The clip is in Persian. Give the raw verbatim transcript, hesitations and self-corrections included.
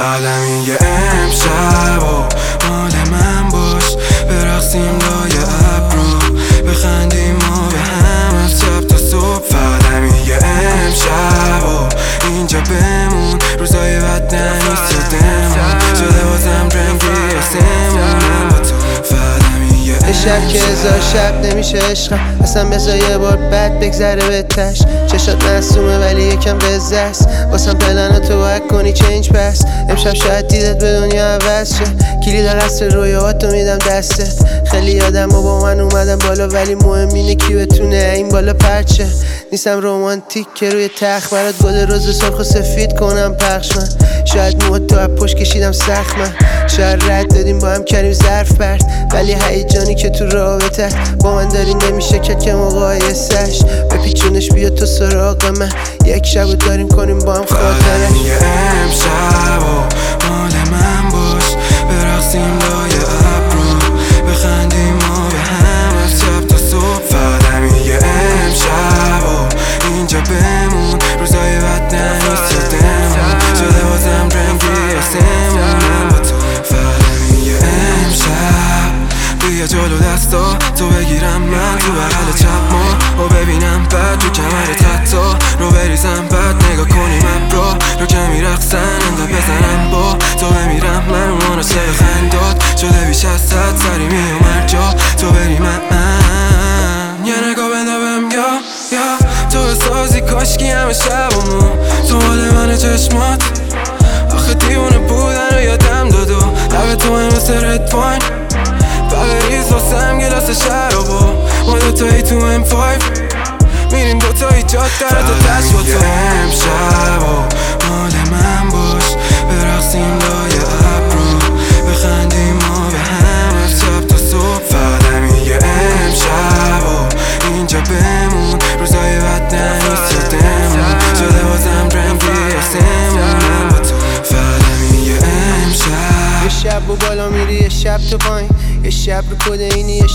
فقط میگه امشب و مال من باش، برقصیم لای ابرو، بخندیم و به هم از شب تا صبح. فقط میگه امشب و اینجا بمون، روزای بد نیست یادمون شده بازم رنگی اسمون من با تو. فقط میگه شب که هزار شب نمیشه عشقم، اصلا بذار یه بار بد بگذره به تش. چشات معصومه ولی یکم قزه است، واسم پلن تو باید کنی چنج پس. امشب شاید دیدت به دنیا عوض شه، کلید قصر رویاهاتو میدم دستت. خیلی یادم و با من اومدم بالا، ولی مهم اینه کی بتونه این بالا پرچه. نیستم رومانتیک که روی تخت برات گل روز سرخ و سفید کنم پخش من. شاید موت تو از پشت کشیدم سخت من، شاید رد دادیم با هم کردیم ظرف پرت، ولی هیجانی که تو رابطه با من داری نمیشه که که مقایسش. بپیچونش بیا تو سراغ من، یک شب داریم کنیم با هم خاطره. میگه امشب و مال من باش، برقصیم لای ابرو، بخندیم و به هم از شب تا صبح. فقط میگه امشب و اینجا بمون، روزای بد نیست یادمون شده بازم رنگی اسمون من با تو. فقط میگه امشب بیا جلو دستا تو بگیرم من تو بغل چپ ما، و ببینم بعد رو کمرت حتی رو بریزم بعد نگاه کنیم ابرا رو که میرقصن انگاه بزنم با تو بمیرم. من اون عاشق خندات شده بیش از صد سریمی و مرجا تو بری من یه نگاه بندابم یا یا تو سازی کاشکی همه شبمون تو مال من چشمات. آخه دیوونه بودن رو یادم داد و لب تو هم مثل رد واین، فقط ریز واسم گلاس شرابو ما دوتایی تو ام فایو میریم دوتایی جاد داره تا تش با تو. امشب و مال من باش، برقصیم لای ابرو، بخندیم و به هم از شب تا صبح. فقط میگه امشب و اینجا بمون، روزای بد نیست یادمون شده بازم رنگی اسمون من با تو. فقط میگه امشب یه شب و بالا میری یه شب تو پایین، یه شب رو کده اینی یه